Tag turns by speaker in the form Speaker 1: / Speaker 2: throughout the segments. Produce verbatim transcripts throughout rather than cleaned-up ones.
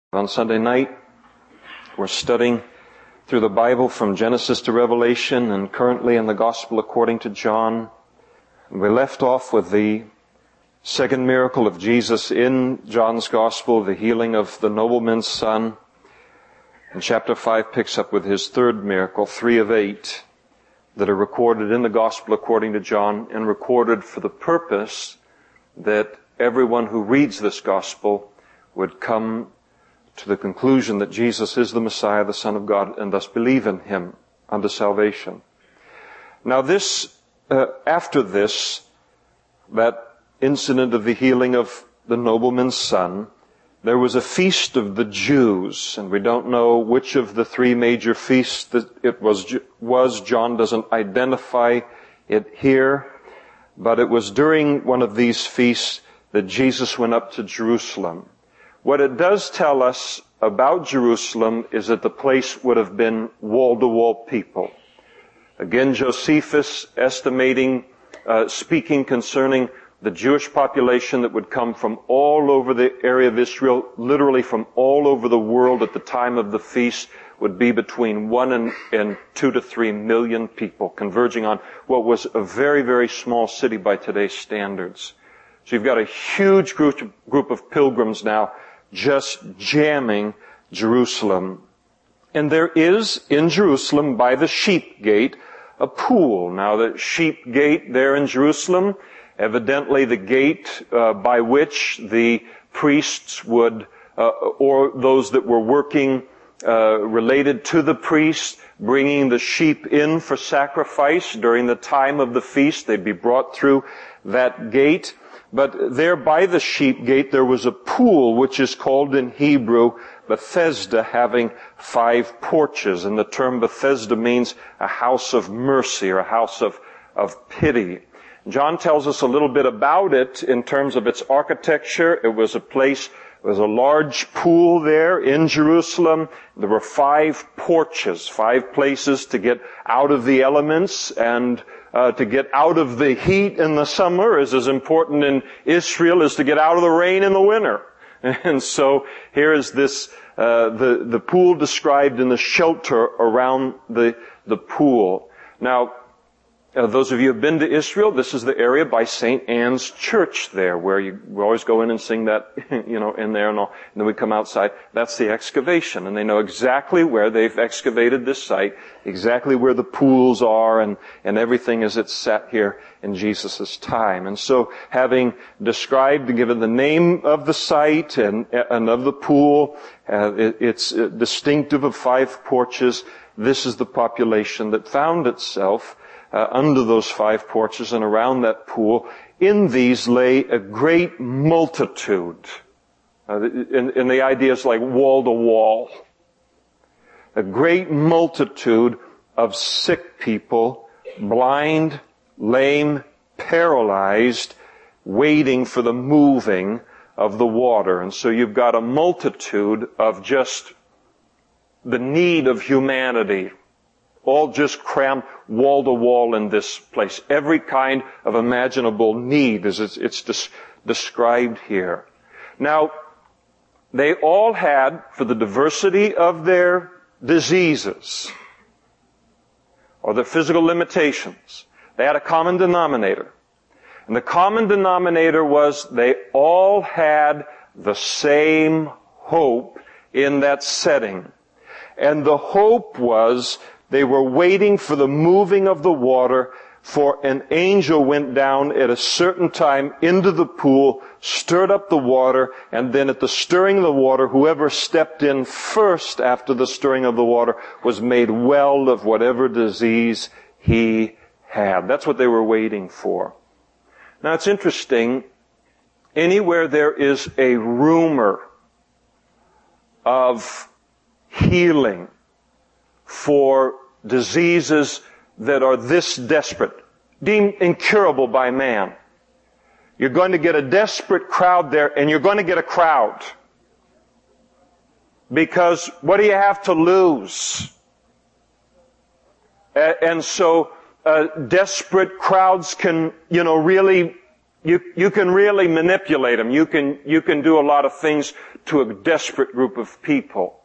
Speaker 1: On Sunday night, we're studying through the Bible from Genesis to Revelation and currently in the Gospel according to John. And we left off with the second miracle of Jesus in John's Gospel, the healing of the nobleman's son. And chapter five picks up with his third miracle, three of eight, that are recorded in the Gospel according to John and recorded for the purpose that everyone who reads this Gospel would come to the conclusion that Jesus is the Messiah, the Son of God, and thus believe in Him unto salvation. Now this, uh, after this, that incident of the healing of the nobleman's son, there was a feast of the Jews, and we don't know which of the three major feasts that it was, was. John doesn't identify it here, but it was during one of these feasts that Jesus went up to Jerusalem. What it does tell us about Jerusalem is that the place would have been wall-to-wall people. Again, Josephus estimating, uh, speaking concerning the Jewish population that would come from all over the area of Israel, literally from all over the world at the time of the feast, would be between one and, and two to three million people, converging on what was a very, very small city by today's standards. So you've got a huge group, group of pilgrims now just jamming Jerusalem. And there is in Jerusalem by the sheep gate a pool. Now the sheep gate there in Jerusalem, evidently the gate uh, by which the priests would, uh, or those that were working uh, related to the priests, bringing the sheep in for sacrifice during the time of the feast, they'd be brought through that gate. But there by the sheep gate there was a pool which is called in Hebrew Bethesda, having five porches. And the term Bethesda means a house of mercy or a house of, of pity. John tells us a little bit about it in terms of its architecture. It was a place, it was a large pool there in Jerusalem. There were five porches, five places to get out of the elements and Uh, to get out of the heat in the summer is as important in Israel as to get out of the rain in the winter. And so here is this, uh, the, the pool described in the shelter around the, the pool. Now, uh, those of you who have been to Israel, this is the area by Saint Anne's Church there, where you we always go in and sing that, you know, in there and all. And then we come outside. That's the excavation. And they know exactly where they've excavated this site, exactly where the pools are and, and everything as it's set here in Jesus' time. And so having described and given the name of the site and, and of the pool, uh, it, it's distinctive of five porches, this is the population that found itself Uh, under those five porches and around that pool. In these lay a great multitude. Uh, and, and the idea is like wall to wall. A great multitude of sick people, blind, lame, paralyzed, waiting for the moving of the water. And so you've got a multitude of just the need of humanity, all just crammed wall to wall in this place. Every kind of imaginable need as it's, it's des- described here. Now, they all had, for the diversity of their diseases or their physical limitations, they had a common denominator. And the common denominator was they all had the same hope in that setting. And the hope was they were waiting for the moving of the water, for an angel went down at a certain time into the pool, stirred up the water, and then at the stirring of the water, whoever stepped in first after the stirring of the water was made well of whatever disease he had. That's what they were waiting for. Now it's interesting, anywhere there is a rumor of healing for diseases that are this desperate, deemed incurable by man, you're going to get a desperate crowd there, and you're going to get a crowd. Because what do you have to lose? And so uh, desperate crowds can, you know, really You, you can really manipulate them. You can, you can do a lot of things to a desperate group of people.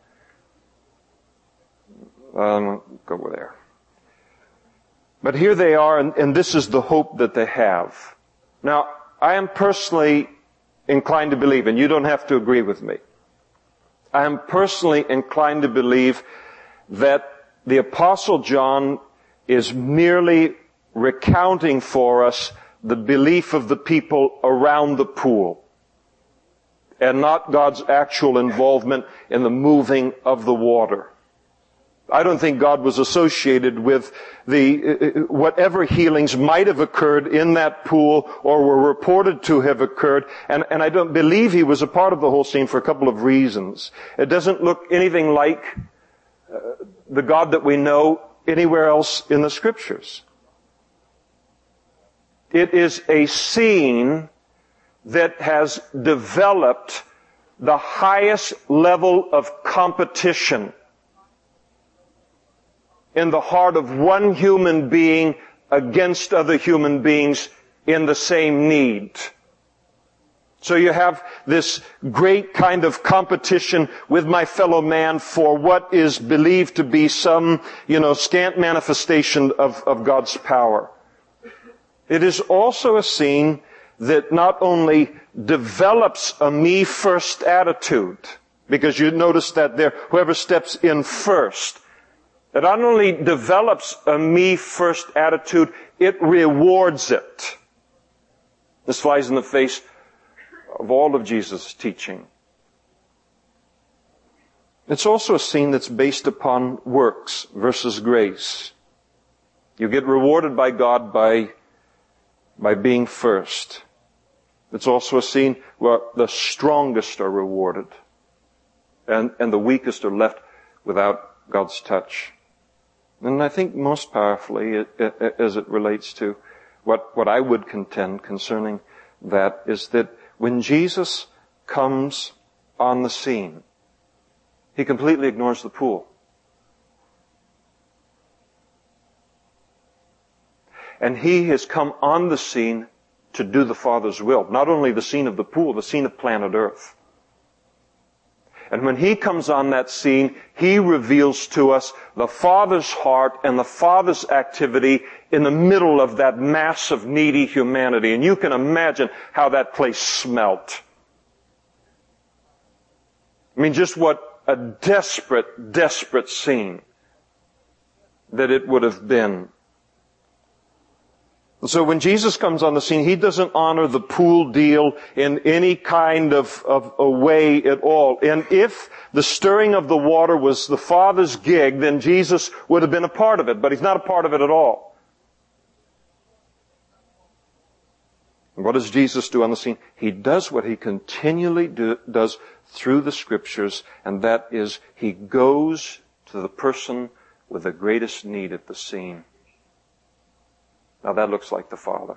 Speaker 1: Um, go over there. But here they are, and, and this is the hope that they have. Now, I am personally inclined to believe, and you don't have to agree with me, I am personally inclined to believe that the Apostle John is merely recounting for us the belief of the people around the pool, and not God's actual involvement in the moving of the water. I don't think God was associated with the whatever healings might have occurred in that pool or were reported to have occurred, and, and I don't believe He was a part of the whole scene for a couple of reasons. It doesn't look anything like uh, the God that we know anywhere else in the Scriptures. It is a scene that has developed the highest level of competition in the heart of one human being against other human beings in the same need. So you have this great kind of competition with my fellow man for what is believed to be some, you know, scant manifestation of, of God's power. It is also a scene that not only develops a me-first attitude, because you notice that there, whoever steps in first, it not only develops a me-first attitude, it rewards it. This flies in the face of all of Jesus' teaching. It's also a scene that's based upon works versus grace. You get rewarded by God by, by being first. It's also a scene where the strongest are rewarded and, and the weakest are left without God's touch. And I think most powerfully, it, it, as it relates to what, what I would contend concerning that, is that when Jesus comes on the scene, He completely ignores the pool. And He has come on the scene to do the Father's will. Not only the scene of the pool, the scene of planet Earth. And when He comes on that scene, He reveals to us the Father's heart and the Father's activity in the middle of that mass of needy humanity. And you can imagine how that place smelt. I mean, just what a desperate, desperate scene that it would have been. So when Jesus comes on the scene, He doesn't honor the pool deal in any kind of, of a way at all. And if the stirring of the water was the Father's gig, then Jesus would have been a part of it, but He's not a part of it at all. And what does Jesus do on the scene? He does what He continually do, does through the Scriptures, and that is He goes to the person with the greatest need at the scene. Now that looks like the Father.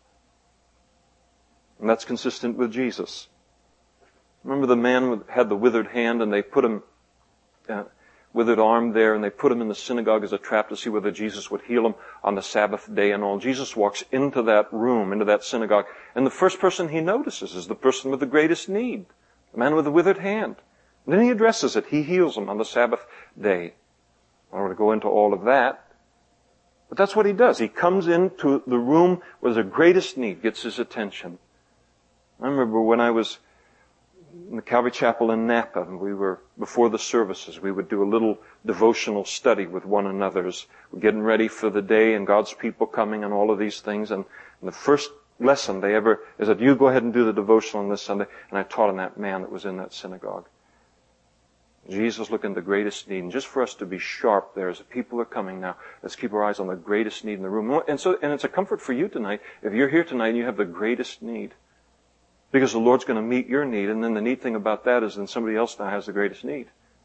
Speaker 1: And that's consistent with Jesus. Remember the man who had the withered hand, and they put him, uh, withered arm there, and they put him in the synagogue as a trap to see whether Jesus would heal him on the Sabbath day and all. Jesus walks into that room, into that synagogue, and the first person He notices is the person with the greatest need, the man with the withered hand. And then He addresses it. He heals him on the Sabbath day. I don't want to go into all of that. But that's what He does. He comes into the room where the greatest need gets His attention. I remember when I was in the Calvary Chapel in Napa, and we were, before the services, we would do a little devotional study with one another as we're getting ready for the day and God's people coming and all of these things. And, and the first lesson they ever, is that you go ahead and do the devotional on this Sunday. And I taught on that man that was in that synagogue. Jesus looking at the greatest need. And just for us to be sharp there as the people are coming now, let's keep our eyes on the greatest need in the room. And so, and it's a comfort for you tonight. If you're here tonight and you have the greatest need, because the Lord's going to meet your need. And then the neat thing about that is then somebody else now has the greatest need.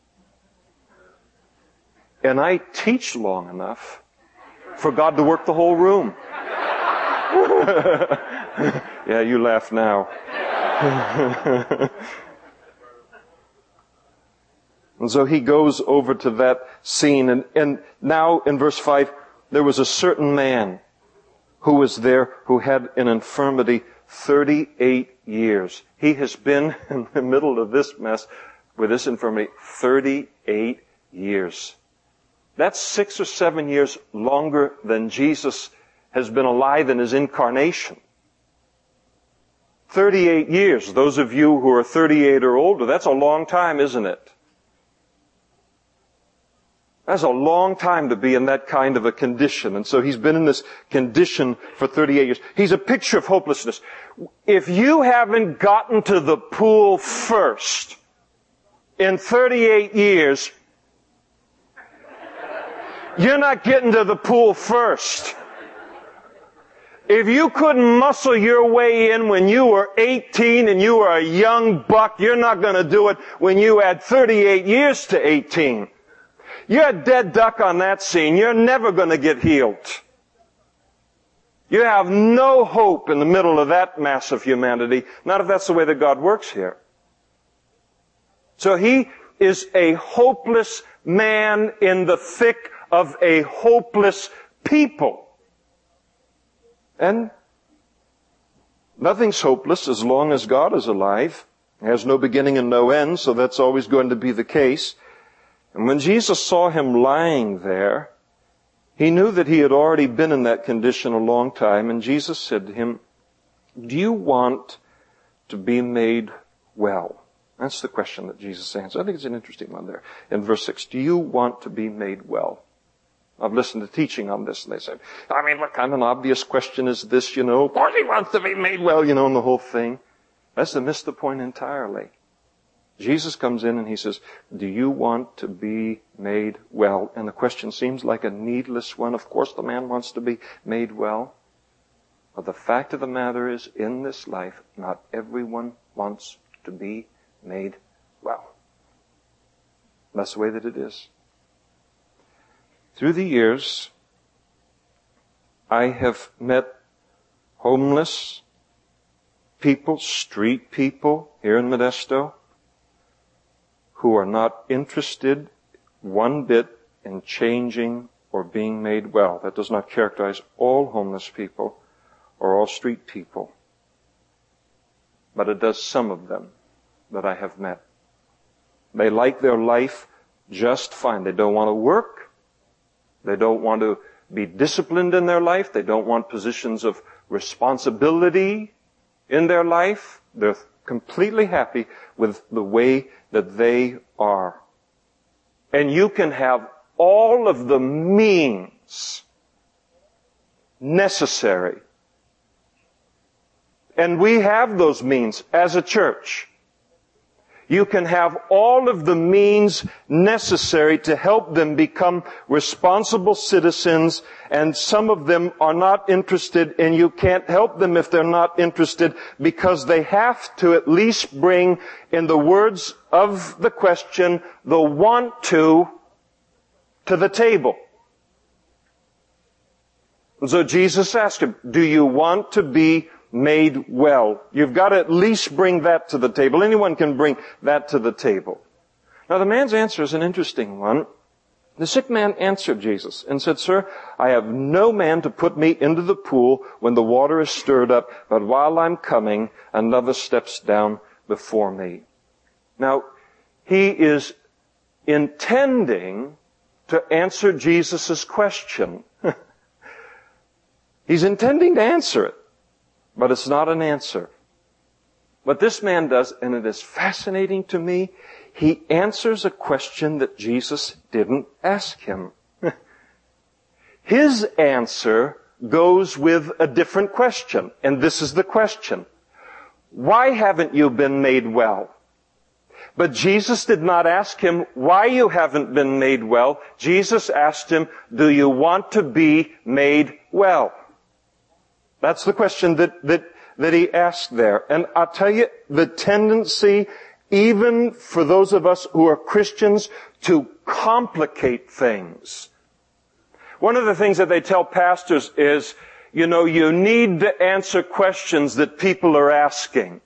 Speaker 1: And I teach long enough for God to work the whole room. Yeah, you laugh now. And so He goes over to that scene. And, and now in verse five, there was a certain man who was there who had an infirmity thirty-eight years. He has been in the middle of this mess with this infirmity thirty-eight years. That's six or seven years longer than Jesus has been alive in his incarnation. thirty-eight years. Those of you who are thirty-eight or older, that's a long time, isn't it? That's a long time to be in that kind of a condition. And so he's been in this condition for thirty-eight years. He's a picture of hopelessness. If you haven't gotten to the pool first in thirty-eight years, you're not getting to the pool first. If you couldn't muscle your way in when you were eighteen and you were a young buck, you're not going to do it when you add thirty-eight years to eighteen. You're a dead duck on that scene. You're never going to get healed. You have no hope in the middle of that mass of humanity, not if that's the way that God works here. So he is a hopeless man in the thick of a hopeless people. And nothing's hopeless as long as God is alive. It has no beginning and no end, so that's always going to be the case. And when Jesus saw him lying there, he knew that he had already been in that condition a long time, and Jesus said to him, "Do you want to be made well?" That's the question that Jesus answered. I think it's an interesting one there. In verse six, do you want to be made well? I've listened to teaching on this, and they said, I mean, what kind of an obvious question is this, you know? Of course he wants to be made well, you know, and the whole thing. That's to miss the point entirely. Jesus comes in and he says, do you want to be made well? And the question seems like a needless one. Of course the man wants to be made well. But the fact of the matter is, in this life, not everyone wants to be made well. That's the way that it is. Through the years, I have met homeless people, street people here in Modesto, who are not interested one bit in changing or being made well. That does not characterize all homeless people or all street people. But it does some of them that I have met. They like their life just fine. They don't want to work. They don't want to be disciplined in their life. They don't want positions of responsibility in their life. They're completely happy with the way that they are. And you can have all of the means necessary. And we have those means as a church. You can have all of the means necessary to help them become responsible citizens, and some of them are not interested, and you can't help them if they're not interested, because they have to at least bring, in the words of the question, the want to, to the table. And so Jesus asked him, do you want to be made well? You've got to at least bring that to the table. Anyone can bring that to the table. Now the man's answer is an interesting one. The sick man answered Jesus and said, Sir, I have no man to put me into the pool when the water is stirred up, but while I'm coming, another steps down before me. Now, he is intending to answer Jesus' question. He's intending to answer it. But it's not an answer. What this man does, and it is fascinating to me, he answers a question that Jesus didn't ask him. His answer goes with a different question, and this is the question. Why haven't you been made well? But Jesus did not ask him why you haven't been made well. Jesus asked him, do you want to be made well? That's the question that, that, that he asked there. And I'll tell you, the tendency, even for those of us who are Christians, to complicate things. One of the things that they tell pastors is, you know, you need to answer questions that people are asking.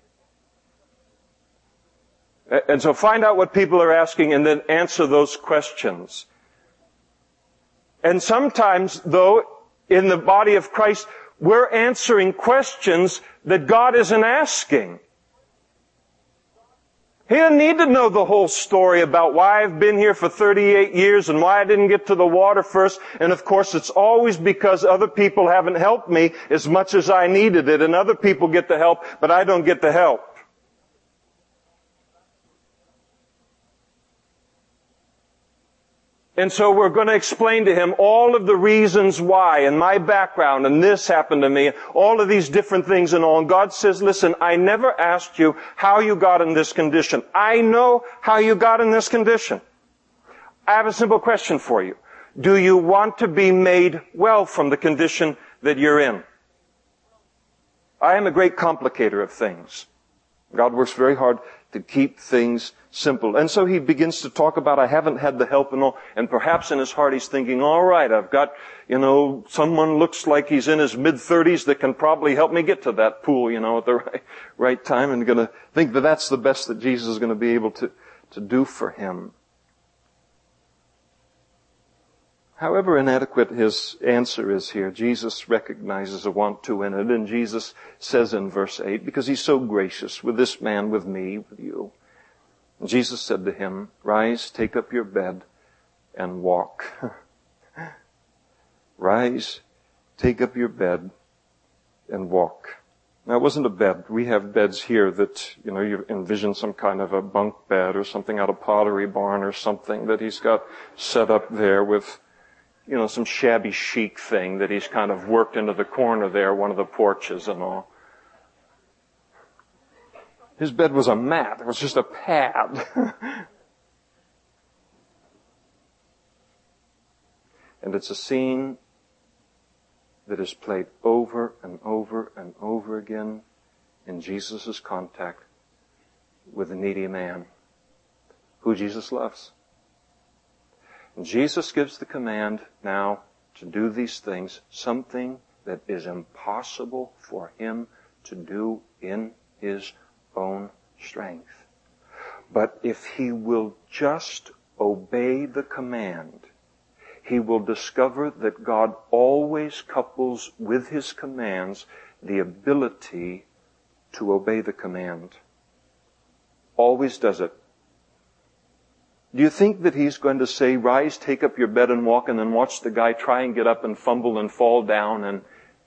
Speaker 1: And so find out what people are asking and then answer those questions. And sometimes, though, in the body of Christ, we're answering questions that God isn't asking. He doesn't need to know the whole story about why I've been here for thirty-eight years and why I didn't get to the water first. And of course, it's always because other people haven't helped me as much as I needed it. And other people get the help, but I don't get the help. And so we're going to explain to him all of the reasons why, and my background, and this happened to me, all of these different things and all. And God says, listen, I never asked you how you got in this condition. I know how you got in this condition. I have a simple question for you. Do you want to be made well from the condition that you're in? I am a great complicator of things. God works very hard to keep things simple. And so he begins to talk about, I haven't had the help and all, and perhaps in his heart he's thinking, all right, I've got, you know, someone looks like he's in his mid-thirties that can probably help me get to that pool, you know, at the right, right time, and going to think that that's the best that Jesus is going to be able to, to do for him. However inadequate his answer is here, Jesus recognizes a want to in it, and Jesus says in verse eight, because he's so gracious with this man, with me, with you. And Jesus said to him, rise, take up your bed, and walk. Rise, take up your bed, and walk. Now, it wasn't a bed. We have beds here that, you know, you envision some kind of a bunk bed or something out of Pottery Barn or something that he's got set up there with, you know, some shabby chic thing that he's kind of worked into the corner there, one of the porches and all. His bed was a mat. It was just a pad. And it's a scene that is played over and over and over again in Jesus' contact with a needy man who Jesus loves. And Jesus gives the command now to do these things, something that is impossible for him to do in his own strength. But if he will just obey the command, he will discover that God always couples with his commands the ability to obey the command. Always does it. Do you think that he's going to say, rise, take up your bed and walk, and then watch the guy try and get up and fumble and fall down? And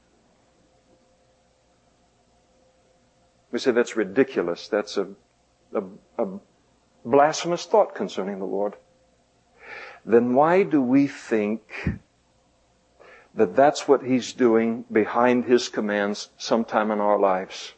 Speaker 1: we say that's ridiculous. That's a, a, a blasphemous thought concerning the Lord. Then why do we think that that's what he's doing behind his commands sometime in our lives?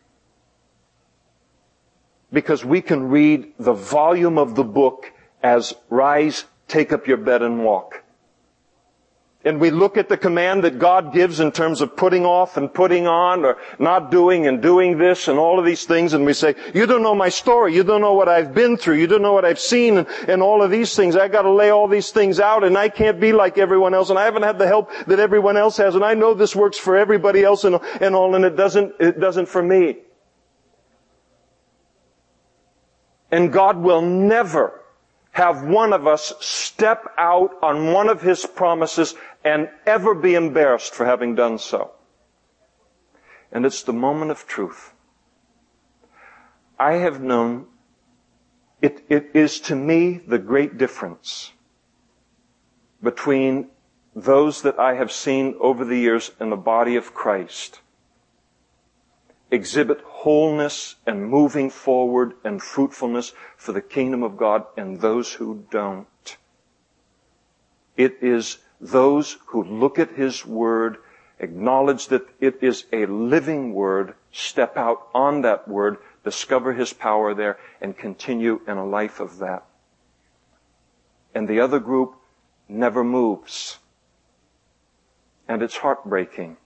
Speaker 1: Because we can read the volume of the book as rise, take up your bed and walk. And we look at the command that God gives in terms of putting off and putting on, or not doing and doing this and all of these things, and we say, you don't know my story, you don't know what I've been through, you don't know what I've seen, and, and all of these things. I gotta lay all these things out, and I can't be like everyone else, and I haven't had the help that everyone else has, and I know this works for everybody else and, and all, and it doesn't, it doesn't for me. And God will never have one of us step out on one of his promises and ever be embarrassed for having done so. And it's the moment of truth. I have known, it, it is to me the great difference between those that I have seen over the years in the body of Christ exhibit wholeness and moving forward and fruitfulness for the kingdom of God, and those who don't. It is those who look at his word, acknowledge that it is a living word, step out on that word, discover his power there, and continue in a life of that. And the other group never moves. And it's heartbreaking.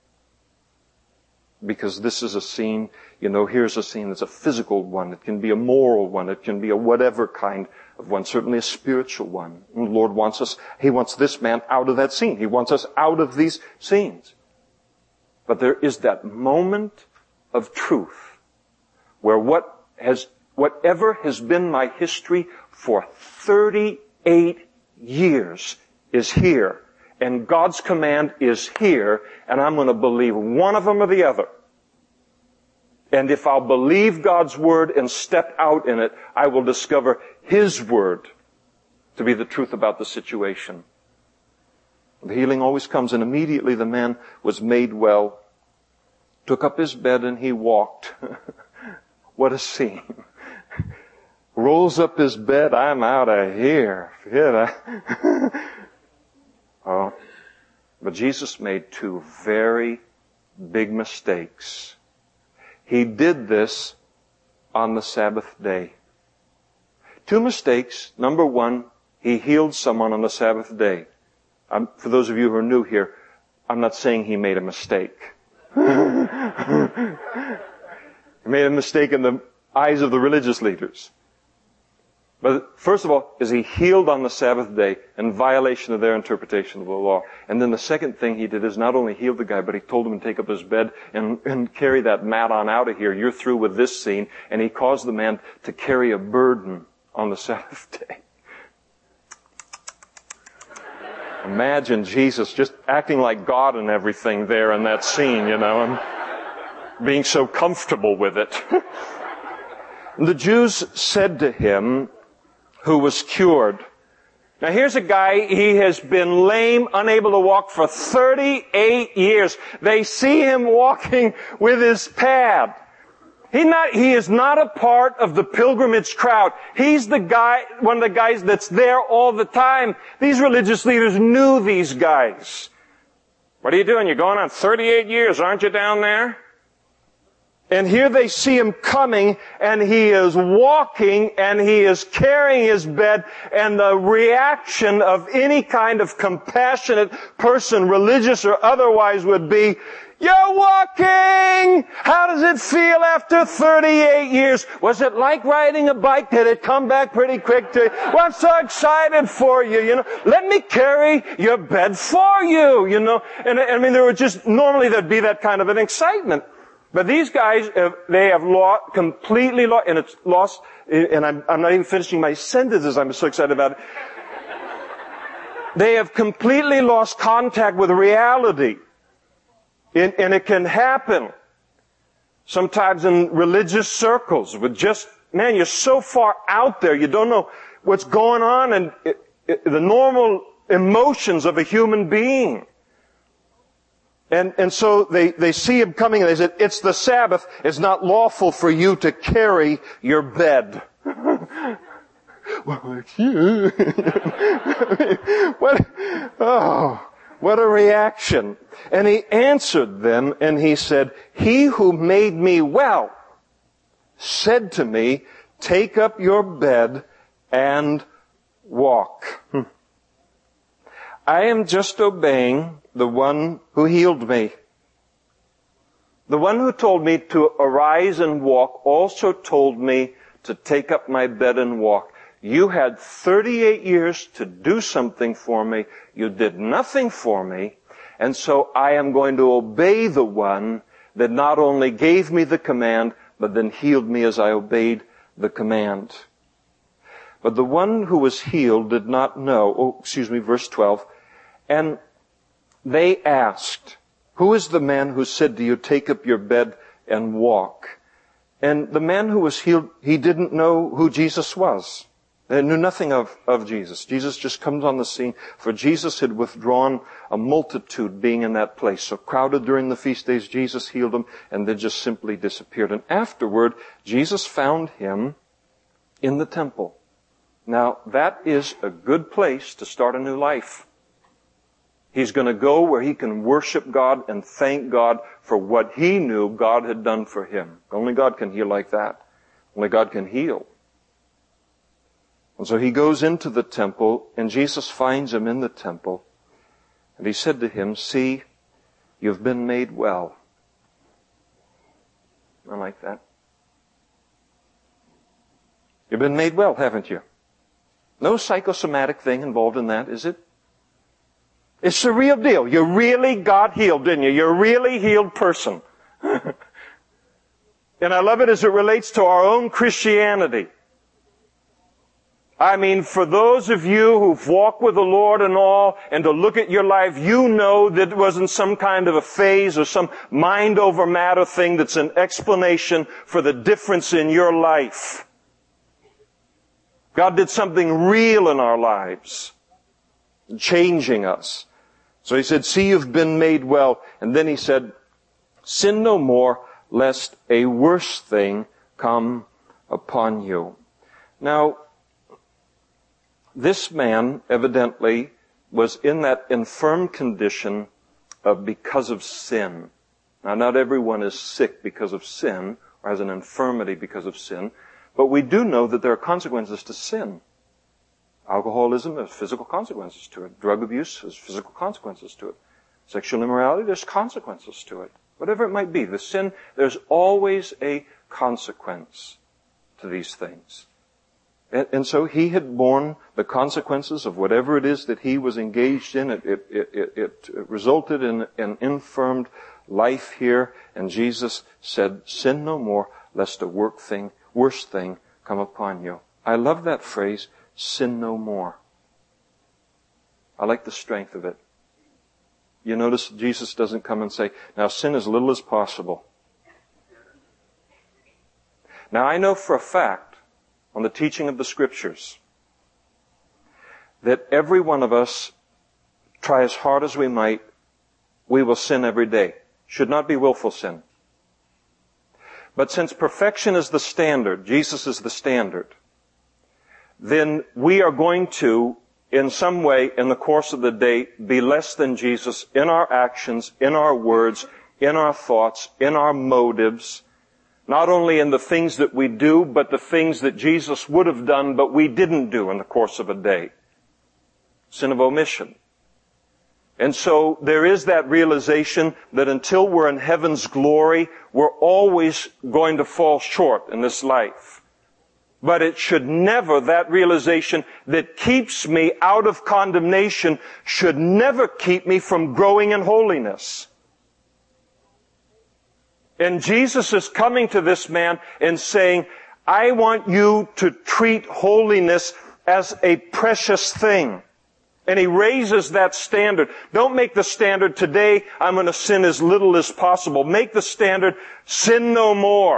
Speaker 1: Because this is a scene, you know, here's a scene that's a physical one. It can be a moral one. It can be a whatever kind of one. Certainly a spiritual one. And the Lord wants us, he wants this man out of that scene. He wants us out of these scenes. But there is that moment of truth where what has, whatever has been my history for thirty-eight years is here. and God's command is here, and I'm going to believe one of them or the other. And if I'll believe God's word and step out in it, I will discover His word to be the truth about the situation. The healing always comes, and immediately the man was made well, took up his bed, and he walked. What a scene. Rolls up his bed, I'm out of here. Oh, but Jesus made two very big mistakes. He did this on the Sabbath day. Two mistakes. Number one, He healed someone on the Sabbath day. Um, for those of you who are new here, I'm not saying He made a mistake. He made a mistake in the eyes of the religious leaders. But first of all, is He healed on the Sabbath day in violation of their interpretation of the law. And then the second thing He did is not only heal the guy, but He told him to take up his bed and, and carry that mat on out of here. You're through with this scene. And He caused the man to carry a burden on the Sabbath day. Imagine Jesus just acting like God and everything there in that scene, you know, and being so comfortable with it. The Jews said to Him, who was cured. Now here's a guy, he has been lame, unable to walk for thirty-eight years. They see him walking with his pad. He not, he is not a part of the pilgrimage crowd. He's the guy, one of the guys that's there all the time. These religious leaders knew these guys. What are you doing? You're going on thirty-eight years, aren't you down there? And here they see him coming, and he is walking, and he is carrying his bed, and the reaction of any kind of compassionate person, religious or otherwise, would be, "You're walking! How does it feel after thirty-eight years? Was it like riding a bike? Did it come back pretty quick to you? Well, I'm so excited for you, you know. Let me carry your bed for you, you know." And I mean, there would just, normally there'd be that kind of an excitement. But these guys, they have lost, completely lost, and it's lost, and I'm, I'm not even finishing my sentences, I'm so excited about it. They have completely lost contact with reality. And, and it can happen sometimes in religious circles with just, man, you're so far out there, you don't know what's going on and it, it, the normal emotions of a human being. And, and so they, they see him coming and they said, "It's the Sabbath. It's not lawful for you to carry your bed." Well, it's you. What, oh, what a reaction. And he answered them and he said, "He who made me well said to me, 'Take up your bed and walk.'" Hmm. I am just obeying the one who healed me. The one who told me to arise and walk also told me to take up my bed and walk. You had thirty-eight years to do something for me. You did nothing for me. And so I am going to obey the one that not only gave me the command, but then healed me as I obeyed the command. But the one who was healed did not know. Oh, excuse me, verse twelve. And they asked, "Who is the man who said to you, 'Take up your bed and walk'?" And the man who was healed, he didn't know who Jesus was. They knew nothing of, of Jesus. Jesus just comes on the scene, for Jesus had withdrawn a multitude being in that place. So crowded during the feast days, Jesus healed them, and they just simply disappeared. And afterward, Jesus found him in the temple. Now, that is a good place to start a new life. He's going to go where he can worship God and thank God for what he knew God had done for him. Only God can heal like that. Only God can heal. And so he goes into the temple, and Jesus finds him in the temple. And he said to him, "See, you've been made well." I like that. You've been made well, haven't you? No psychosomatic thing involved in that, is it? It's the real deal. You really got healed, didn't you? You're a really healed person. And I love it as it relates to our own Christianity. I mean, for those of you who've walked with the Lord and all, and to look at your life, you know that it wasn't some kind of a phase or some mind over matter thing that's an explanation for the difference in your life. God did something real in our lives, changing us. So he said, see, you've been made well. And then he said, sin no more, lest a worse thing come upon you. Now, this man evidently was in that infirm condition of because of sin. Now, not everyone is sick because of sin or has an infirmity because of sin, but we do know that there are consequences to sin. Alcoholism has physical consequences to it. Drug abuse has physical consequences to it. Sexual immorality, there's consequences to it. Whatever it might be, the sin, there's always a consequence to these things. And, and so he had borne the consequences of whatever it is that he was engaged in. It, it, it, it, it resulted in an infirmed life here. And Jesus said, sin no more, lest a work thing, worse thing come upon you. I love that phrase, sin no more. I like the strength of it. You notice Jesus doesn't come and say, now sin as little as possible. Now I know for a fact, on the teaching of the Scriptures, that every one of us, try as hard as we might, we will sin every day. Should not be willful sin. But since perfection is the standard, Jesus is the standard, then we are going to, in some way, in the course of the day, be less than Jesus in our actions, in our words, in our thoughts, in our motives, not only in the things that we do, but the things that Jesus would have done, but we didn't do in the course of a day. Sin of omission. And so there is that realization that until we're in heaven's glory, we're always going to fall short in this life. But it should never, that realization that keeps me out of condemnation, should never keep me from growing in holiness. And Jesus is coming to this man and saying, I want you to treat holiness as a precious thing. And he raises that standard. Don't make the standard, today I'm going to sin as little as possible. Make the standard, sin no more.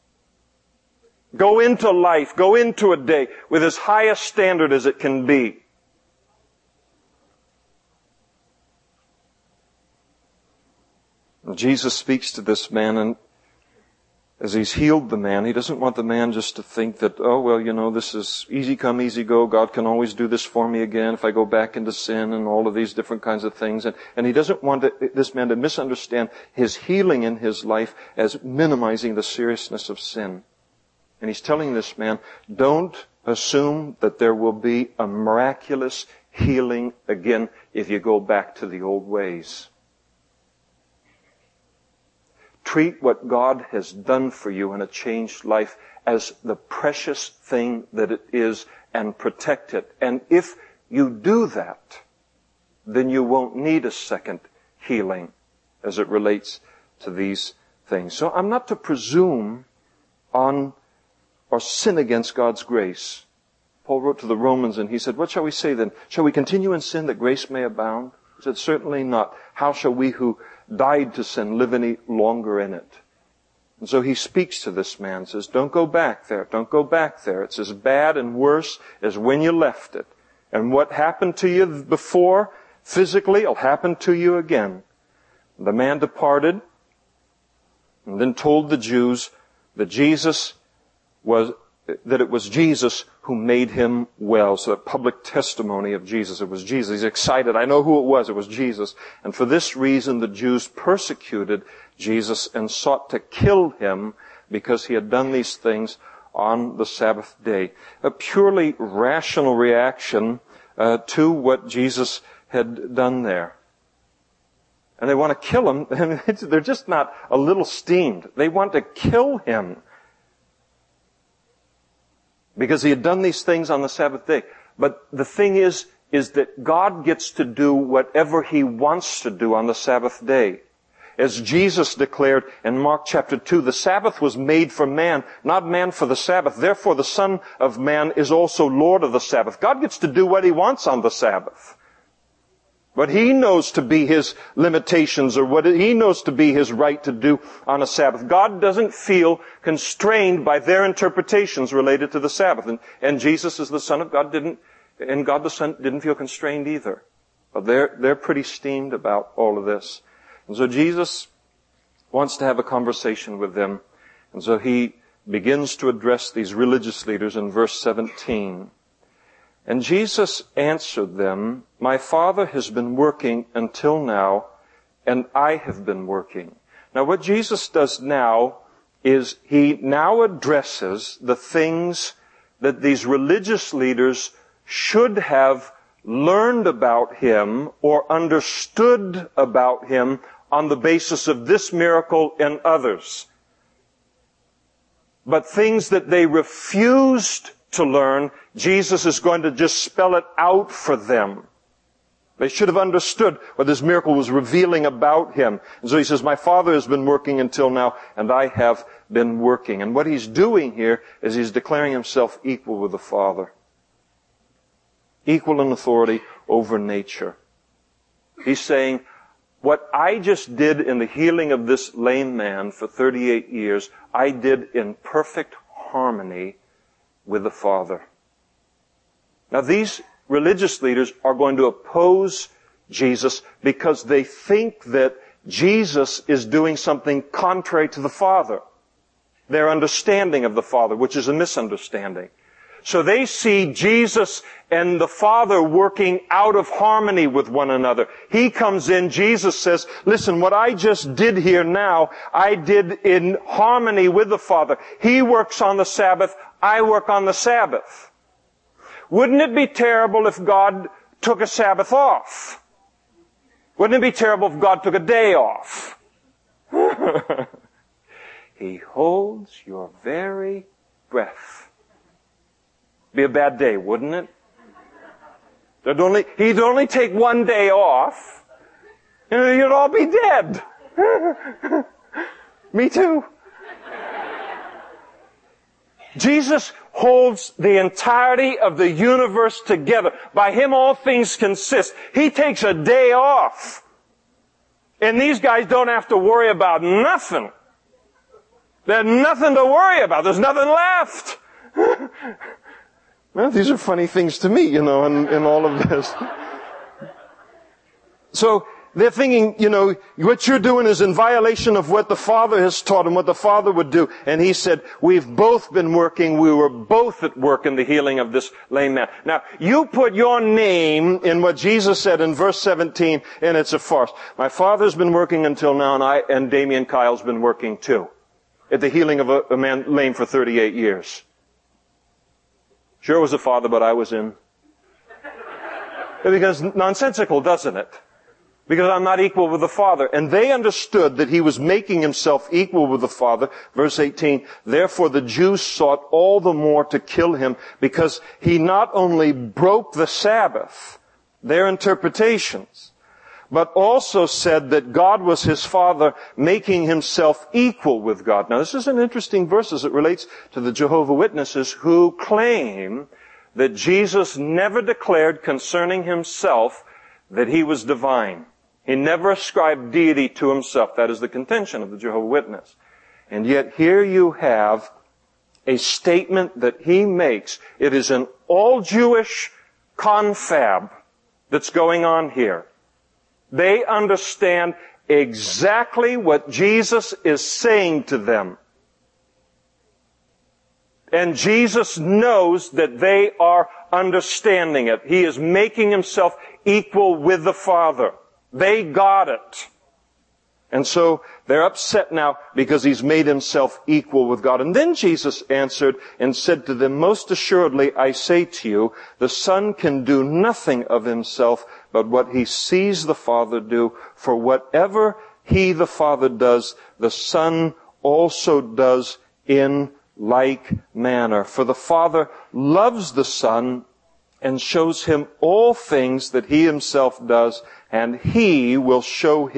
Speaker 1: Go into life, go into a day with as high a standard as it can be. Jesus speaks to this man, and as he's healed the man, he doesn't want the man just to think that, oh, well, you know, this is easy come, easy go. God can always do this for me again if I go back into sin and all of these different kinds of things. And, and he doesn't want to, this man to misunderstand his healing in his life as minimizing the seriousness of sin. And he's telling this man, don't assume that there will be a miraculous healing again if you go back to the old ways. Treat what God has done for you in a changed life as the precious thing that it is, and protect it. And if you do that, then you won't need a second healing as it relates to these things. So I'm not to presume on or sin against God's grace. Paul wrote to the Romans and he said, what shall we say then? Shall we continue in sin that grace may abound? He said, certainly not. How shall we who died to sin live any longer in it? And so he speaks to this man, says, don't go back there. Don't go back there. It's as bad and worse as when you left it. And what happened to you before, physically, will happen to you again. The man departed and then told the Jews that Jesus was, that it was Jesus who made him well. So the public testimony of Jesus. It was Jesus. He's excited. I know who it was. It was Jesus. And for this reason, the Jews persecuted Jesus and sought to kill him because he had done these things on the Sabbath day. A purely rational reaction uh, to what Jesus had done there. And they want to kill him. And they're just not a little steamed. They want to kill him because he had done these things on the Sabbath day. But the thing is, is that God gets to do whatever he wants to do on the Sabbath day. As Jesus declared in Mark chapter two, the Sabbath was made for man, not man for the Sabbath. Therefore, the Son of Man is also Lord of the Sabbath. God gets to do what He wants on the Sabbath. What He knows to be His limitations or what He knows to be His right to do on a Sabbath. God doesn't feel constrained by their interpretations related to the Sabbath. And, and Jesus, as the Son of God, didn't, and God the Son didn't feel constrained either. But they're, they're pretty steamed about all of this. And so Jesus wants to have a conversation with them. And so He begins to address these religious leaders in verse seventeen. And Jesus answered them, "My Father has been working until now, and I have been working." Now what Jesus does now is He now addresses the things that these religious leaders should have learned about Him or understood about Him on the basis of this miracle and others. But things that they refused to learn, Jesus is going to just spell it out for them. They should have understood what this miracle was revealing about Him. And so He says, "My Father has been working until now, and I have been working." And what He's doing here is He's declaring Himself equal with the Father. Equal in authority over nature. He's saying, what I just did in the healing of this lame man for thirty-eight years, I did in perfect harmony with the Father. Now these religious leaders are going to oppose Jesus because they think that Jesus is doing something contrary to the Father. Their understanding of the Father, which is a misunderstanding. So they see Jesus and the Father working out of harmony with one another. He comes in, Jesus says, "Listen, what I just did here now, I did in harmony with the Father. He works on the Sabbath, I work on the Sabbath." Wouldn't it be terrible if God took a Sabbath off? Wouldn't it be terrible if God took a day off? He holds your very breath. Be a bad day, wouldn't it? There'd only, he'd only take one day off, and you'd all be dead. Me too. Jesus holds the entirety of the universe together. By Him all things consist. He takes a day off. And these guys don't have to worry about nothing. There's nothing to worry about. There's nothing left. Well, these are funny things to me, you know, in, in all of this. So, they're thinking, you know, what you're doing is in violation of what the Father has taught and what the Father would do. And He said, we've both been working, we were both at work in the healing of this lame man. Now, you put your name in what Jesus said in verse seventeen, and it's a farce. My Father's been working until now, and I, and Damien Kyle's been working too. At the healing of a, a man lame for thirty-eight years. Sure was the Father, but I was in. It becomes nonsensical, doesn't it? Because I'm not equal with the Father. And they understood that He was making Himself equal with the Father. Verse eighteen, therefore the Jews sought all the more to kill Him because He not only broke the Sabbath, their interpretations, but also said that God was His Father, making Himself equal with God. Now this is an interesting verse as it relates to the Jehovah's Witnesses who claim that Jesus never declared concerning Himself that He was divine. He never ascribed deity to Himself. That is the contention of the Jehovah's Witness. And yet here you have a statement that He makes. It is an all-Jewish confab that's going on here. They understand exactly what Jesus is saying to them. And Jesus knows that they are understanding it. He is making Himself equal with the Father. They got it. And so they're upset now because He's made Himself equal with God. And then Jesus answered and said to them, most assuredly I say to you, the Son can do nothing of Himself but what He sees the Father do. For whatever He, the Father, does, the Son also does in like manner. For the Father loves the Son and shows Him all things that He Himself does, and He will show Him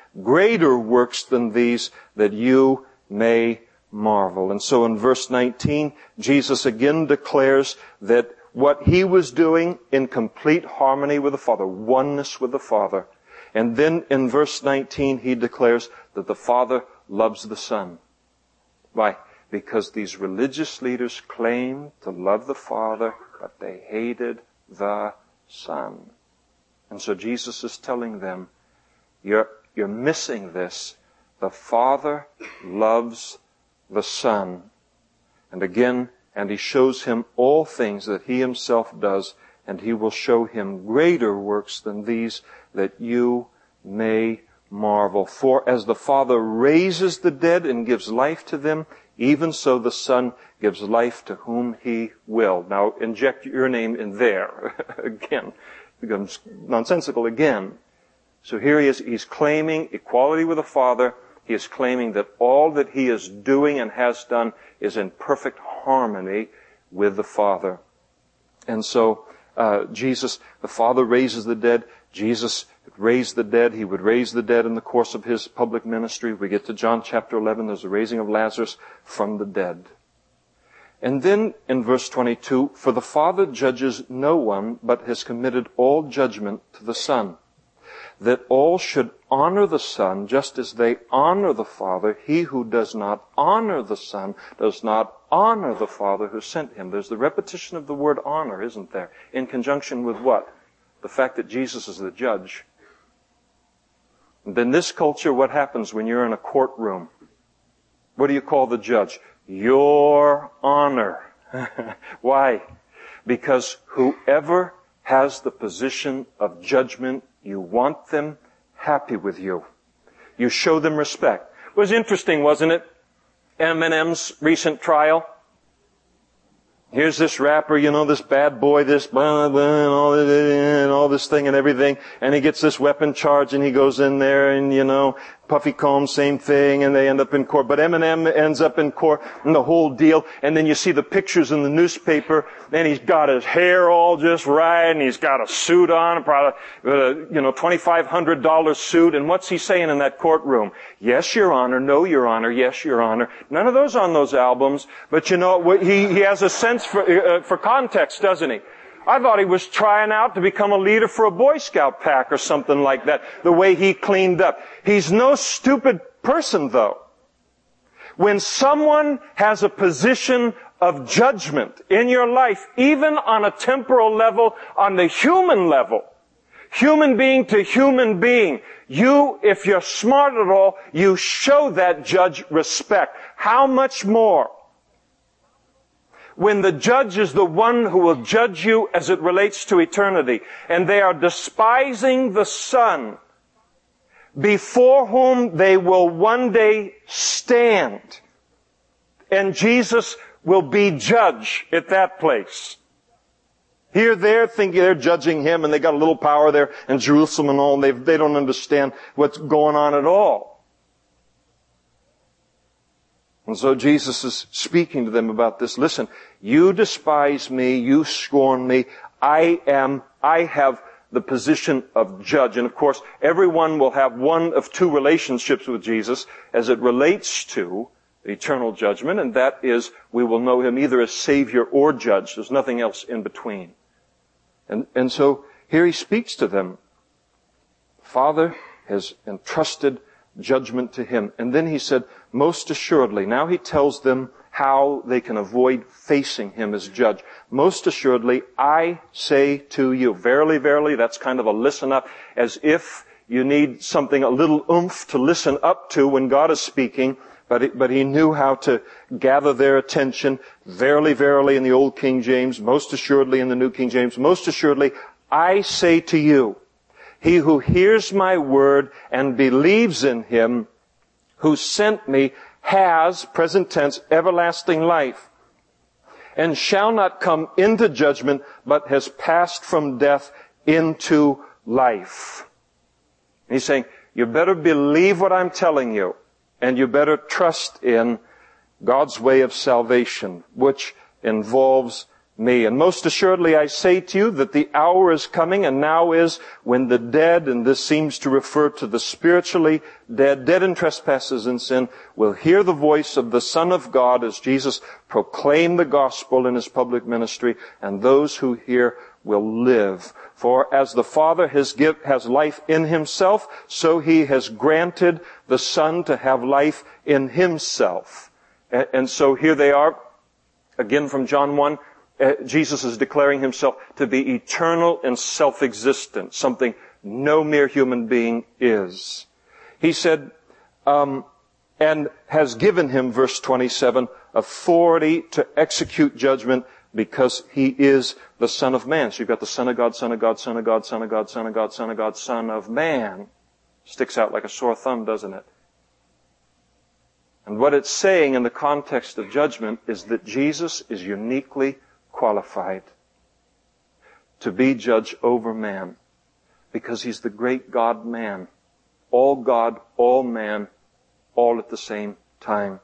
Speaker 1: greater works than these, that you may marvel. And so in verse nineteen, Jesus again declares that what he was doing in complete harmony with the Father, oneness with the Father. And then in verse nineteen, he declares that the Father loves the Son. Why? Because these religious leaders claimed to love the Father, but they hated the Son. And so Jesus is telling them, you're, you're missing this. The Father loves the Son. And again, and he shows him all things that he himself does, and he will show him greater works than these, that you may marvel. For as the Father raises the dead and gives life to them, even so the Son gives life to whom he will. Now inject your name in there. Again, it becomes nonsensical again. So here he is, he's claiming equality with the Father. He is claiming that all that he is doing and has done is in perfect harmony with the Father. And so uh, Jesus, the Father raises the dead. Jesus raised the dead. He would raise the dead in the course of his public ministry. We get to John chapter eleven. There's the raising of Lazarus from the dead. And then in verse twenty-two, for the Father judges no one, but has committed all judgment to the Son, that all should honor the Son just as they honor the Father. He who does not honor the Son does not honor the Father who sent him. There's the repetition of the word honor, isn't there? In conjunction with what? The fact that Jesus is the judge. And in this culture, what happens when you're in a courtroom? What do you call the judge? Your Honor. Why? Because whoever has the position of judgment, you want them happy with you. You show them respect. It was interesting, wasn't it? Eminem's recent trial. Here's this rapper, you know, this bad boy, this blah, blah, and all this, and all this thing and everything. And he gets this weapon charge and he goes in there and, you know, Puffy Combs, same thing, and they end up in court. But Eminem ends up in court and the whole deal. And then you see the pictures in the newspaper and he's got his hair all just right and he's got a suit on, probably, a, you know, twenty-five hundred dollars suit. And what's he saying in that courtroom? Yes, Your Honor. No, Your Honor. Yes, Your Honor. None of those on those albums. But you know, he, he has a sense for, uh, for context, doesn't he? I thought he was trying out to become a leader for a Boy Scout pack or something like that, the way he cleaned up. He's no stupid person, though. When someone has a position of judgment in your life, even on a temporal level, on the human level, human being to human being, you, if you're smart at all, you show that judge respect. How much more when the judge is the one who will judge you as it relates to eternity, and they are despising the Son, before whom they will one day stand, and Jesus will be judge at that place. Here they're thinking they're judging him, and they got a little power there in Jerusalem and all, and they, they don't understand what's going on at all. And so Jesus is speaking to them about this. Listen, you despise me, you scorn me. I am, I have the position of judge. And of course, everyone will have one of two relationships with Jesus as it relates to eternal judgment, and that is we will know him either as Savior or judge. There's nothing else in between. And, and so here he speaks to them. Father has entrusted judgment to him. And then he said, most assuredly, now he tells them how they can avoid facing him as judge. Most assuredly, I say to you, verily, verily, that's kind of a listen up, as if you need something, a little oomph to listen up to when God is speaking, but it, but he knew how to gather their attention. Verily, verily in the Old King James, most assuredly in the New King James, most assuredly, I say to you, he who hears my word and believes in him who sent me has, present tense, everlasting life, and shall not come into judgment, but has passed from death into life. And he's saying, you better believe what I'm telling you, and you better trust in God's way of salvation, which involves me. And most assuredly I say to you that the hour is coming, and now is, when the dead, and this seems to refer to the spiritually dead, dead in trespasses and sin, will hear the voice of the Son of God as Jesus proclaimed the gospel in his public ministry, and those who hear will live. For as the Father has give, has life in himself, so he has granted the Son to have life in himself. And, and so here they are, again from John one, Uh, Jesus is declaring himself to be eternal and self-existent, something no mere human being is. He said, um, and has given him, verse twenty-seven, authority to execute judgment because he is the Son of Man. So you've got the Son of God, Son of God, Son of God, Son of God, Son of God, Son of God, Son of Man. Sticks out like a sore thumb, doesn't it? And what it's saying in the context of judgment is that Jesus is uniquely qualified to be judge over man, because he's the great God-man. All God, all man, all at the same time.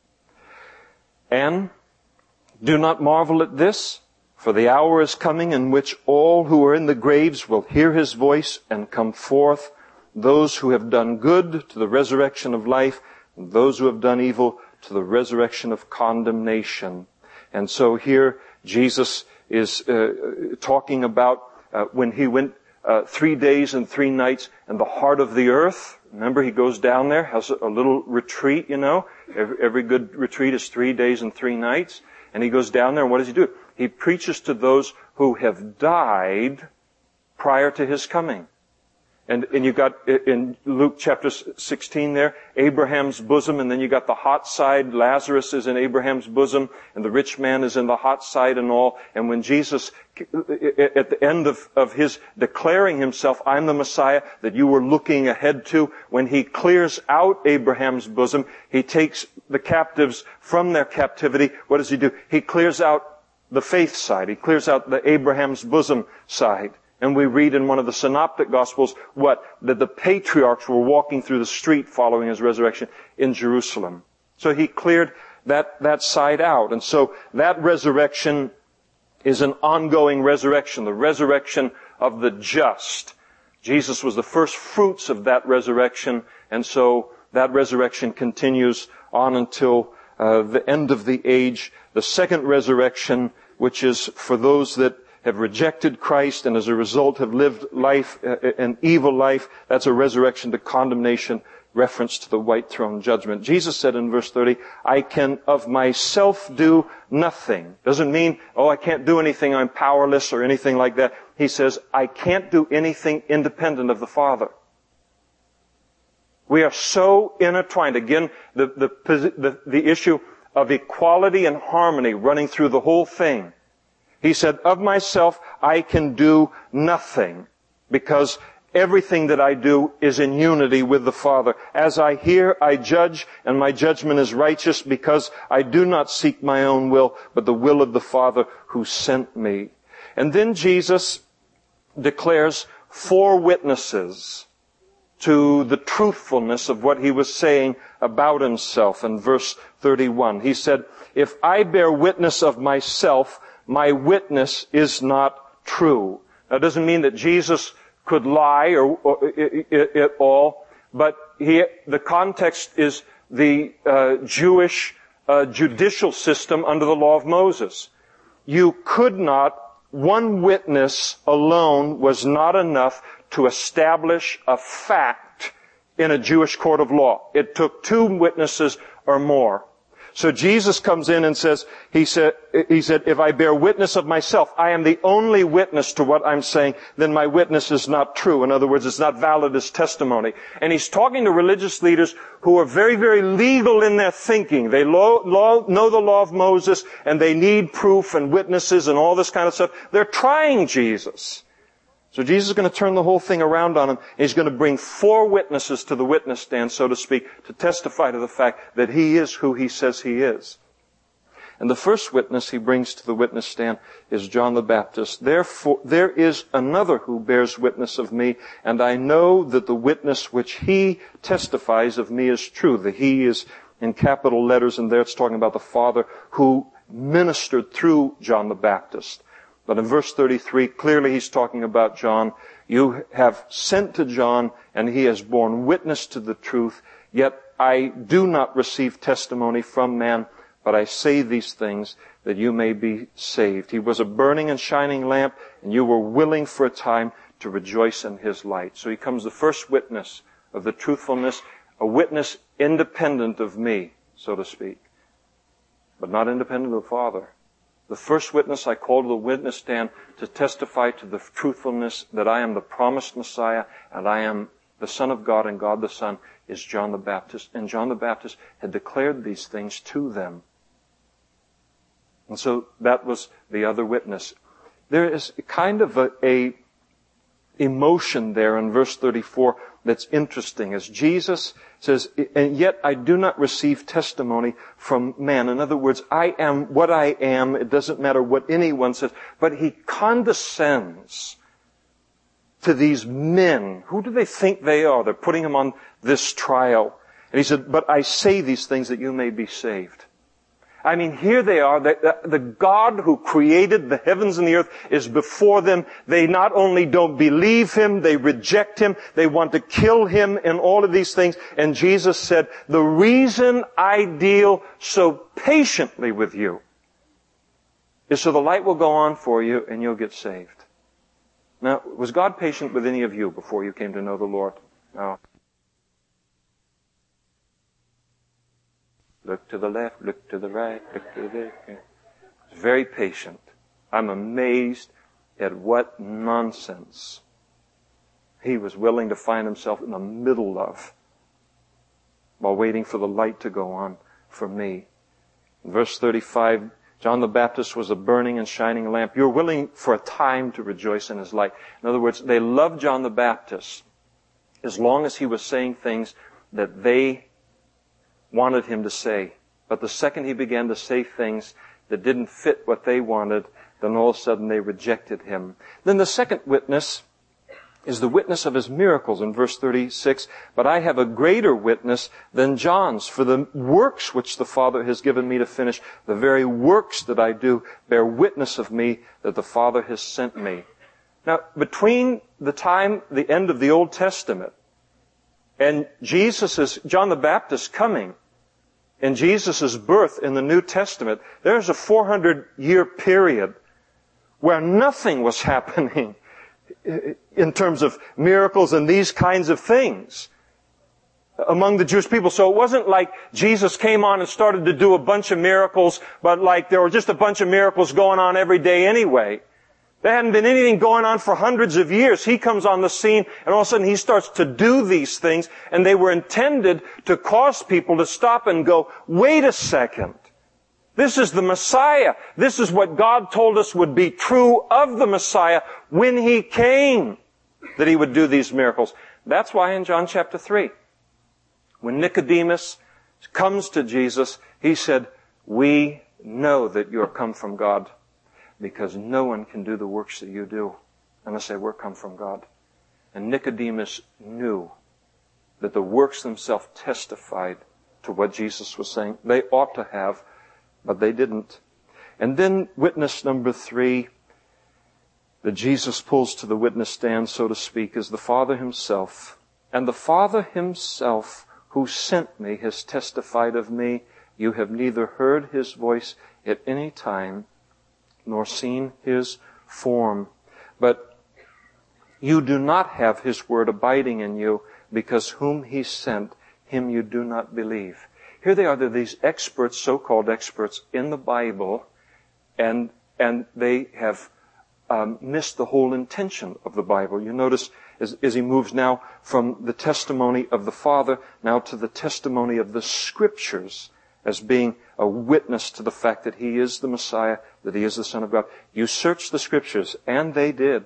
Speaker 1: And do not marvel at this, for the hour is coming in which all who are in the graves will hear his voice and come forth, those who have done good to the resurrection of life, and those who have done evil to the resurrection of condemnation. And so here Jesus is uh, talking about uh, when he went uh, three days and three nights in the heart of the earth. Remember, he goes down there, has a little retreat, you know. Every, every good retreat is three days and three nights. And he goes down there, and what does he do? He preaches to those who have died prior to his coming. And, and you got in Luke chapter sixteen there, Abraham's bosom, and then you got the hot side. Lazarus is in Abraham's bosom, and the rich man is in the hot side and all. And when Jesus, at the end of, of his declaring himself, I'm the Messiah that you were looking ahead to, when he clears out Abraham's bosom, he takes the captives from their captivity. What does he do? He clears out the faith side. He clears out the Abraham's bosom side. And we read in one of the synoptic gospels what? That the patriarchs were walking through the street following his resurrection in Jerusalem. So he cleared that, that side out. And so that resurrection is an ongoing resurrection, the resurrection of the just. Jesus was the first fruits of that resurrection, and so that resurrection continues on until uh, the end of the age. The second resurrection, which is for those that have rejected Christ and as a result have lived life, uh, an evil life, that's a resurrection to condemnation, reference to the white throne judgment. Jesus said in verse thirty, I can of myself do nothing. Doesn't mean, oh, I can't do anything, I'm powerless or anything like that. He says, I can't do anything independent of the Father. We are so intertwined. Again, the, the, the, the issue of equality and harmony running through the whole thing. He said, of myself, I can do nothing, because everything that I do is in unity with the Father. As I hear, I judge, and my judgment is righteous, because I do not seek my own will, but the will of the Father who sent me. And then Jesus declares four witnesses to the truthfulness of what he was saying about himself in verse thirty-one. He said, if I bear witness of myself, my witness is not true. That doesn't mean that Jesus could lie or, or at all, but he, the context is the uh, Jewish uh, judicial system under the law of Moses. You could not, one witness alone was not enough to establish a fact in a Jewish court of law. It took two witnesses or more. So Jesus comes in and says, he said, he said, if I bear witness of myself, I am the only witness to what I'm saying, then my witness is not true. In other words, it's not valid as testimony. And he's talking to religious leaders who are very, very legal in their thinking. They lo- lo- know the law of Moses, and they need proof and witnesses and all this kind of stuff. They're trying Jesus. So Jesus is going to turn the whole thing around on him. He's going to bring four witnesses to the witness stand, so to speak, to testify to the fact that he is who he says he is. And the first witness he brings to the witness stand is John the Baptist. Therefore, there is another who bears witness of me, and I know that the witness which he testifies of me is true. The he is in capital letters, and there it's talking about the Father who ministered through John the Baptist. But in verse thirty-three, clearly he's talking about John. You have sent to John, and he has borne witness to the truth. Yet I do not receive testimony from man, but I say these things that you may be saved. He was a burning and shining lamp, and you were willing for a time to rejoice in his light. So he comes the first witness of the truthfulness, a witness independent of me, so to speak, but not independent of the Father. The first witness I call to the witness stand to testify to the truthfulness that I am the promised Messiah and I am the Son of God and God the Son is John the Baptist. And John the Baptist had declared these things to them. And so that was the other witness. There is kind of a, a emotion there in verse thirty-four that's interesting. As Jesus says, and yet I do not receive testimony from man. In other words, I am what I am. It doesn't matter what anyone says. But he condescends to these men. Who do they think they are? They're putting him on this trial. And he said, but I say these things that you may be saved. I mean, here they are. The, the God who created the heavens and the earth is before them. They not only don't believe him, they reject him. They want to kill him and all of these things. And Jesus said, the reason I deal so patiently with you is so the light will go on for you and you'll get saved. Now, was God patient with any of you before you came to know the Lord? No. Look to the left, look to the right, look to the left. He's very patient. I'm amazed at what nonsense he was willing to find himself in the middle of while waiting for the light to go on for me. In verse thirty-five, John the Baptist was a burning and shining lamp. You're willing for a time to rejoice in his light. In other words, they loved John the Baptist as long as he was saying things that they wanted him to say. But the second he began to say things that didn't fit what they wanted, then all of a sudden they rejected him. Then the second witness is the witness of his miracles in verse thirty-six. But I have a greater witness than John's, for the works which the Father has given me to finish, the very works that I do, bear witness of me that the Father has sent me. Now, between the time, the end of the Old Testament, and Jesus' John the Baptist coming, and Jesus' birth in the New Testament, there's a four hundred year period where nothing was happening in terms of miracles and these kinds of things among the Jewish people. So it wasn't like Jesus came on and started to do a bunch of miracles, but like there were just a bunch of miracles going on every day anyway. There hadn't been anything going on for hundreds of years. He comes on the scene and all of a sudden he starts to do these things, and they were intended to cause people to stop and go, wait a second. This is the Messiah. This is what God told us would be true of the Messiah when he came, that he would do these miracles. That's why in John chapter three, when Nicodemus comes to Jesus, he said, we know that you are come from God, because no one can do the works that you do unless they were come from God. And Nicodemus knew that the works themselves testified to what Jesus was saying. They ought to have, but they didn't. And then witness number three that Jesus pulls to the witness stand, so to speak, is the Father himself. And the Father himself who sent me has testified of me. You have neither heard his voice at any time nor seen his form. But you do not have his word abiding in you, because whom he sent, him you do not believe. Here they are, they're these experts, so-called experts in the Bible, and and they have um, missed the whole intention of the Bible. You notice as, as he moves now from the testimony of the Father now to the testimony of the Scriptures as being a witness to the fact that he is the Messiah, that he is the Son of God. You search the Scriptures, and they did.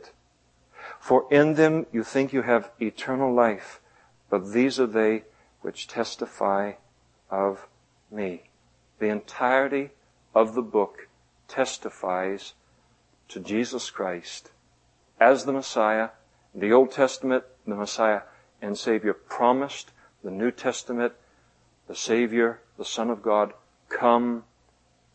Speaker 1: For in them you think you have eternal life, but these are they which testify of me. The entirety of the book testifies to Jesus Christ as the Messiah. The Old Testament, the Messiah and Savior promised. The New Testament, the Savior, the Son of God, come and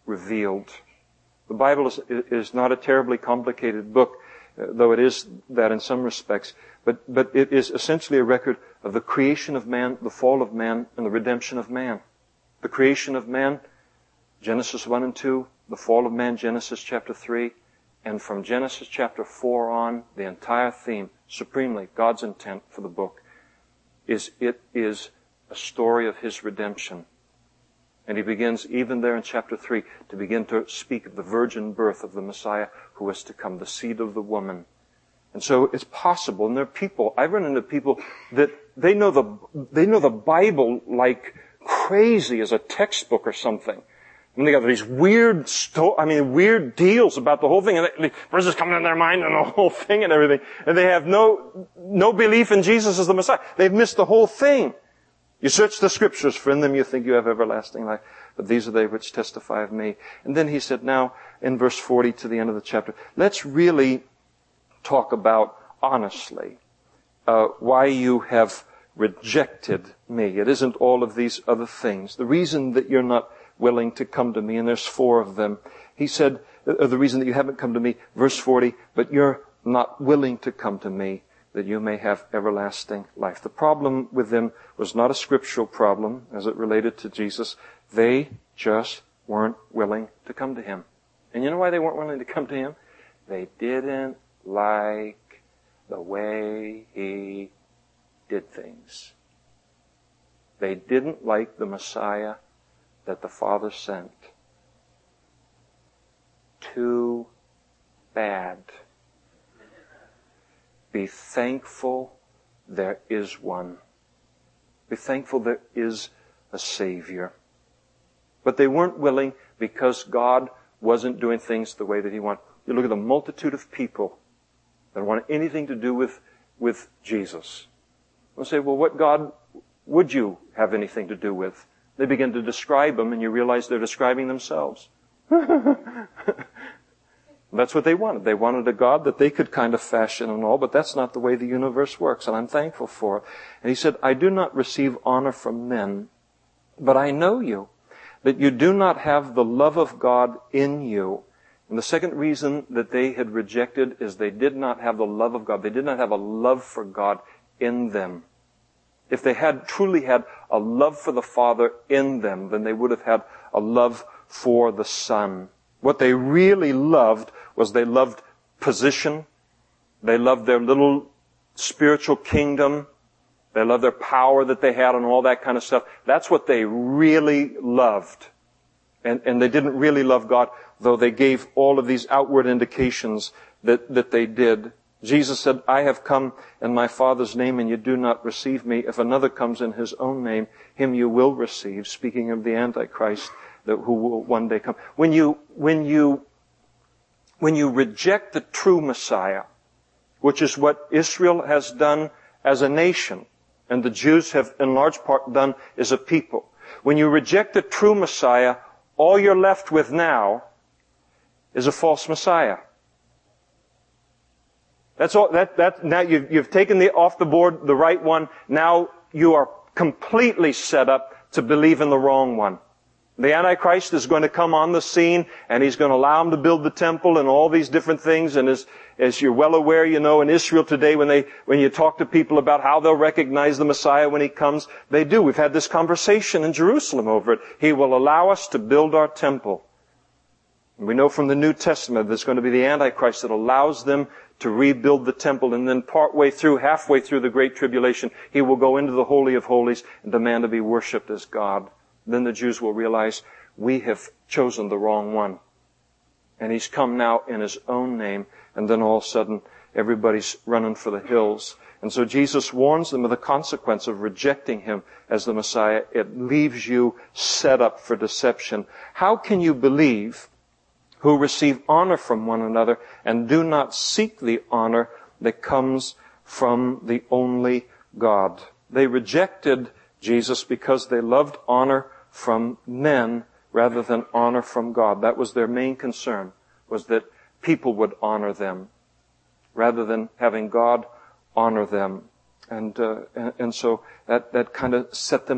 Speaker 1: revealed. The Bible is, is not a terribly complicated book, uh, though it is that in some respects, but, but it is essentially a record of the creation of man, the fall of man, and the redemption of man. The creation of man, Genesis one and two, the fall of man, Genesis chapter three, and from Genesis chapter four on, the entire theme, supremely, God's intent for the book, is it is a story of His redemption. And He begins, even there in chapter three, to begin to speak of the virgin birth of the Messiah who was to come, the seed of the woman. And so it's possible, and there are people, I've run into people that they know the, they know the Bible like crazy as a textbook or something. And they got these weird, sto- I mean, weird deals about the whole thing, and the verses coming in their mind and the whole thing and everything. And they have no, no belief in Jesus as the Messiah. They've missed the whole thing. You search the Scriptures, for in them you think you have everlasting life, but these are they which testify of me. And then he said, now, in verse forty to the end of the chapter, let's really talk about, honestly, uh, why you have rejected me. It isn't all of these other things. The reason that you're not willing to come to me, and there's four of them. He said, uh, the reason that you haven't come to me, verse forty, but you're not willing to come to me, that you may have everlasting life. The problem with them was not a scriptural problem as it related to Jesus. They just weren't willing to come to Him. And you know why they weren't willing to come to Him? They didn't like the way He did things. They didn't like the Messiah that the Father sent. Too bad. Be thankful there is one. Be thankful there is a Savior. But they weren't willing because God wasn't doing things the way that He wanted. You look at the multitude of people that don't want anything to do with, with Jesus. They'll say, well, what God would you have anything to do with? They begin to describe Him, and you realize they're describing themselves. That's what they wanted. They wanted a God that they could kind of fashion and all, but that's not the way the universe works, and I'm thankful for it. And He said, I do not receive honor from men, but I know you, that you do not have the love of God in you. And the second reason that they had rejected is they did not have the love of God. They did not have a love for God in them. If they had truly had a love for the Father in them, then they would have had a love for the Son. What they really loved was they loved position. They loved their little spiritual kingdom. They loved their power that they had and all that kind of stuff. That's what they really loved. And, and they didn't really love God, though they gave all of these outward indications that, that they did. Jesus said, I have come in my Father's name and you do not receive me. If another comes in his own name, him you will receive. Speaking of the Antichrist, that who will one day come. When you, when you, when you reject the true Messiah, which is what Israel has done as a nation, and the Jews have in large part done as a people. When you reject the true Messiah, all you're left with now is a false Messiah. That's all, that, that, now you've, you've taken the, off the board, the right one. Now you are completely set up to believe in the wrong one. The Antichrist is going to come on the scene, and he's going to allow him to build the temple and all these different things. And as, as you're well aware, you know, in Israel today, when they, when you talk to people about how they'll recognize the Messiah when he comes, they do. We've had this conversation in Jerusalem over it. He will allow us to build our temple. And we know from the New Testament there's going to be the Antichrist that allows them to rebuild the temple, and then partway through, halfway through the Great Tribulation, he will go into the Holy of Holies and demand to be worshipped as God. Then the Jews will realize, we have chosen the wrong one. And he's come now in his own name, and then all of a sudden, everybody's running for the hills. And so Jesus warns them of the consequence of rejecting him as the Messiah. It leaves you set up for deception. How can you believe who receive honor from one another and do not seek the honor that comes from the only God? They rejected Jesus because they loved honor from men rather than honor from God. That was their main concern, was that people would honor them rather than having God honor them. And, uh, and, and so that, that kind of set them up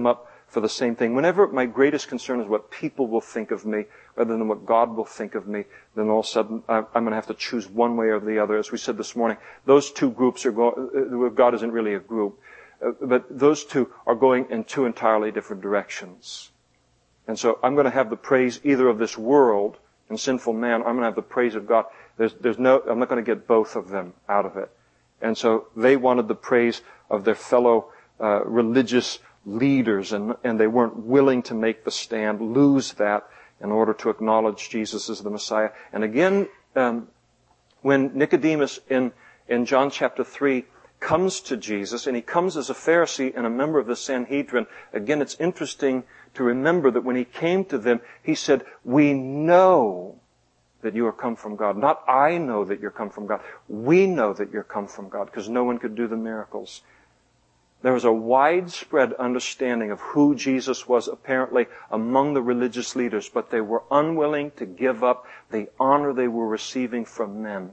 Speaker 1: for the same thing. Whenever my greatest concern is what people will think of me rather than what God will think of me, then all of a sudden I'm going to have to choose one way or the other. As we said this morning, those two groups are going, God isn't really a group, but those two are going in two entirely different directions. And so I'm going to have the praise either of this world and sinful man, or I'm going to have the praise of God. There's, there's no, I'm not going to get both of them out of it. And so they wanted the praise of their fellow uh, religious leaders, and, and they weren't willing to make the stand, lose that in order to acknowledge Jesus as the Messiah. And again, um, when Nicodemus in, in John chapter three comes to Jesus, and he comes as a Pharisee and a member of the Sanhedrin, again, it's interesting to remember that when he came to them, he said, "We know that you are come from God." Not I know that you're come from God. We know that you're come from God, because no one could do the miracles. There was a widespread understanding of who Jesus was apparently among the religious leaders, but they were unwilling to give up the honor they were receiving from men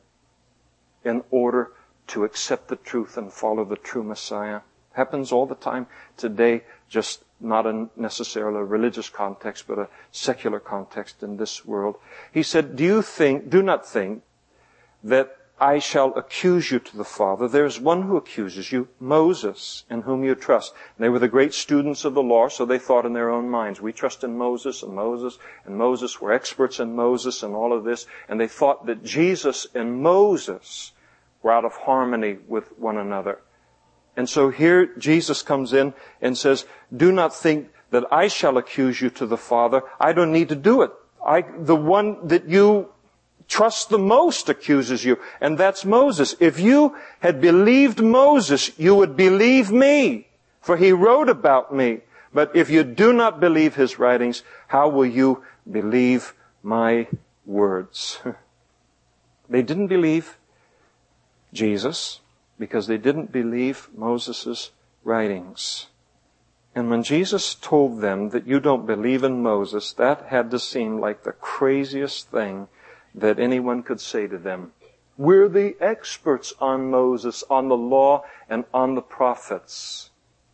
Speaker 1: in order to accept the truth and follow the true Messiah. Happens all the time today, just not in necessarily a religious context, but a secular context in this world. He said, "Do you think, do not think that I shall accuse you to the Father. There is one who accuses you, Moses, in whom you trust." And they were the great students of the law, so they thought in their own minds, we trust in Moses and Moses, and Moses, we're experts in Moses and all of this. And they thought that Jesus and Moses were out of harmony with one another. And so here Jesus comes in and says, "Do not think that I shall accuse you to the Father. I don't need to do it. I, the one that you trust the most accuses you, and that's Moses. If you had believed Moses, you would believe me, for he wrote about me. But if you do not believe his writings, how will you believe my words?" They didn't believe Jesus because they didn't believe Moses' writings. And when Jesus told them that you don't believe in Moses, that had to seem like the craziest thing that anyone could say to them. We're the experts on Moses, on the law, and on the prophets.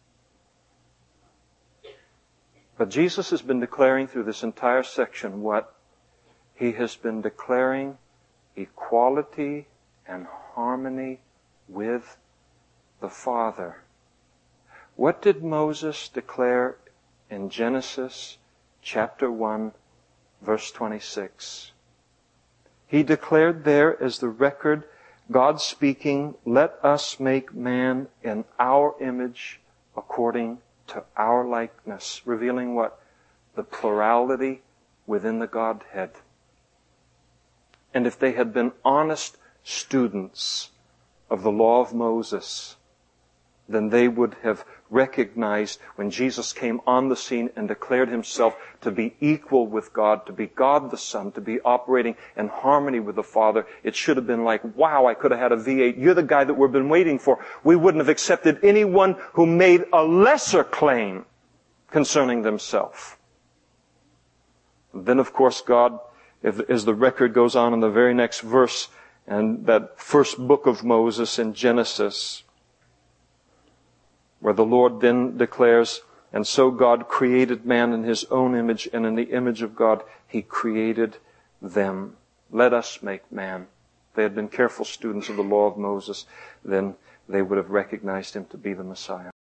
Speaker 1: But Jesus has been declaring through this entire section what? He has been declaring equality and harmony with the Father. What did Moses declare in Genesis chapter one, verse twenty-six? He declared there as the record, God speaking, "Let us make man in our image according to our likeness," revealing what? The plurality within the Godhead. And if they had been honest students of the law of Moses, then they would have recognized when Jesus came on the scene and declared himself to be equal with God, to be God the Son, to be operating in harmony with the Father. It should have been like, wow, I could have had a V eight. You're the guy that we've been waiting for. We wouldn't have accepted anyone who made a lesser claim concerning themselves. Then, of course, God, as the record goes on in the very next verse, and that first book of Moses in Genesis, where the Lord then declares, "And so God created man in his own image, and in the image of God he created them." Let us make man. If they had been careful students of the law of Moses, then they would have recognized him to be the Messiah.